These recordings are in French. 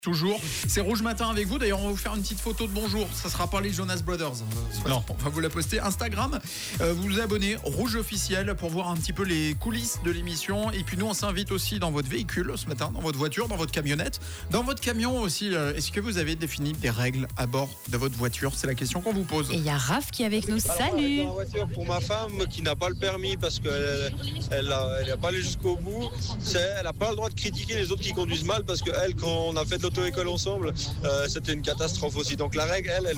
Toujours, c'est Rouge Matin avec vous. D'ailleurs, on va vous faire une petite photo de bonjour. Ça sera pas les Jonas Brothers. Non. On va vous la poster. Instagram, vous vous abonnez, Rouge Officiel, pour voir un petit peu les coulisses de l'émission. Et puis nous, on s'invite aussi dans votre véhicule ce matin, dans votre voiture, dans votre camionnette, dans votre camion aussi. Est-ce que vous avez défini des règles à bord de votre voiture? C'est la question qu'on vous pose. Et il y a Raph qui est avec nous. Salut. Dans la voiture pour ma femme qui n'a pas le permis parce qu'elle n'a pas allé jusqu'au bout. Elle n'a pas le droit de critiquer les autres qui conduisent mal parce qu'elle, quand on a fait de l'auto-école ensemble, c'était une catastrophe aussi. Donc la règle, elle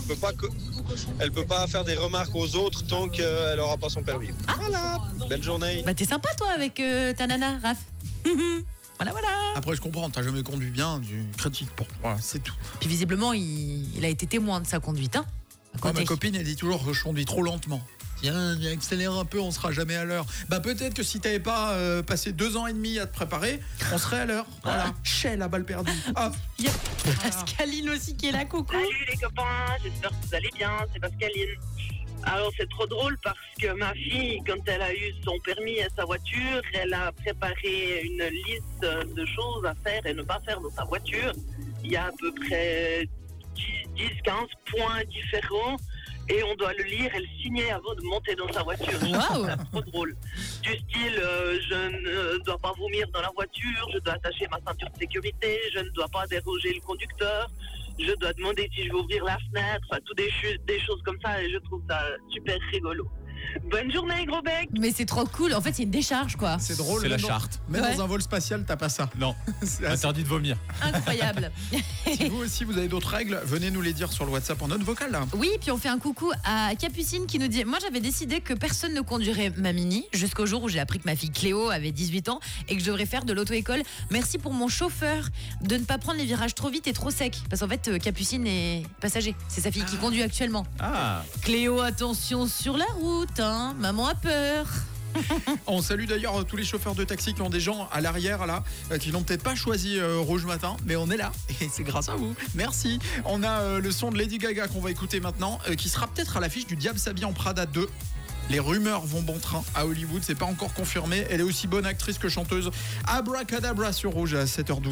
peut pas faire des remarques aux autres tant qu'elle n'aura pas son permis. Voilà. Belle journée. Bah t'es sympa toi avec ta nana, Raph. Voilà. Après, je comprends, t'as jamais conduit bien, du critique pour. Voilà, c'est tout. Puis visiblement, il a été témoin de sa conduite. Hein, Moi, ma copine, elle dit toujours que je conduis trop lentement. Tiens, accélère un peu, on sera jamais à l'heure. Bah peut-être que si t'avais pas passé 2 ans et demi à te préparer, on serait à l'heure. Voilà, Shell à balle perdue. Hop. Il y a Pascaline aussi qui est là, coucou. Salut les copains, j'espère que vous allez bien, c'est Pascaline. Alors c'est trop drôle parce que ma fille, quand elle a eu son permis et sa voiture, elle a préparé une liste de choses à faire et ne pas faire dans sa voiture. Il y a à peu près 10-15 points différents et on doit le lire et le signer avant de monter dans sa voiture. Waouh. C'est trop drôle. Du style, je ne dois pas vomir dans la voiture, je dois attacher ma ceinture de sécurité, je ne dois pas déroger le conducteur, je dois demander si je vais ouvrir la fenêtre, enfin, tout des choses comme ça et je trouve ça super rigolo. Bonne journée, gros bec. Mais c'est trop cool. En fait, c'est une décharge, quoi. C'est drôle. C'est la même charte. Mais Ouais. dans un vol spatial, t'as pas ça. Non, C'est assez- interdit de vomir. Incroyable. Si vous aussi, vous avez d'autres règles, venez nous les dire sur le WhatsApp en note vocale. Là. Oui, puis on fait un coucou à Capucine qui nous dit: moi j'avais décidé que personne ne conduirait ma Mini jusqu'au jour où j'ai appris que ma fille Cléo avait 18 ans et que je devrais faire de l'auto-école. Merci pour mon chauffeur de ne pas prendre les virages trop vite et trop secs. Parce qu'en fait, Capucine est passager. C'est sa fille qui conduit actuellement. Ah, Cléo, attention sur la route, hein. Maman a peur. On salue d'ailleurs tous les chauffeurs de taxi qui ont des gens à l'arrière là, qui n'ont peut-être pas choisi Rouge Matin, mais on est là et c'est grâce à vous. Merci. On a le son de Lady Gaga qu'on va écouter maintenant, qui sera peut-être à l'affiche du Diable s'habille en Prada 2. Les rumeurs vont bon train à Hollywood, c'est pas encore confirmé. Elle est aussi bonne actrice que chanteuse. Abracadabra sur Rouge à 7h12.